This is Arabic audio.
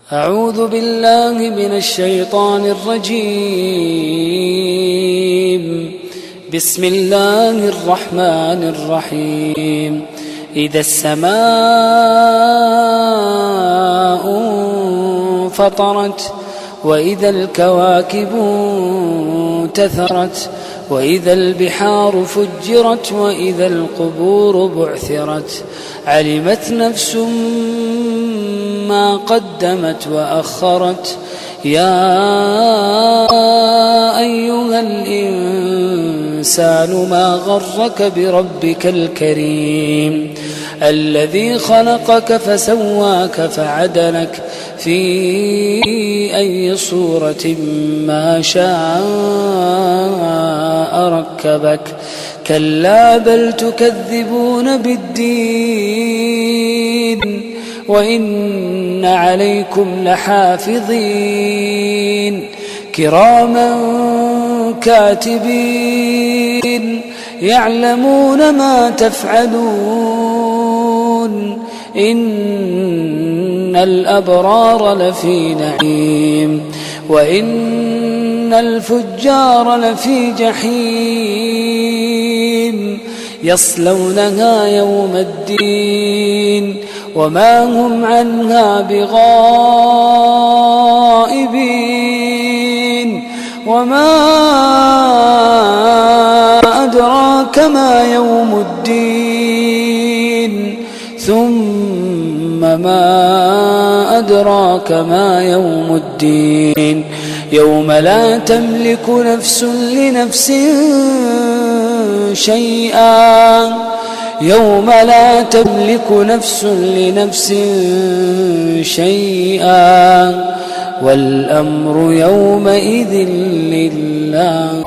أعوذ بالله من الشيطان الرجيم. بسم الله الرحمن الرحيم. إذا السماء انفطرت وإذا الكواكب انتثرت وإذا البحار فجرت وإذا القبور بعثرت علمت نفس ما قدمت وأخرت. يا أيها الإنسان ما غرك بربك الكريم الذي خلقك فسواك فعدلك في أي صورة ما شاء ركبك. كلا بل تكذبون بالدين وإن عليكم لحافظين كراما كاتبين يعلمون ما تفعلون. إن الأبرار لفي نعيم وإن الفجار لفي جحيم يصلونها يوم الدين وما هم عنها بغائبين. وما أدراك ما يوم الدين ثم ما أدراك ما يوم الدين يوم لا تملك نفس لنفس شيئا يوم لا تملك نفس لنفس شيئا والأمر يومئذ لله.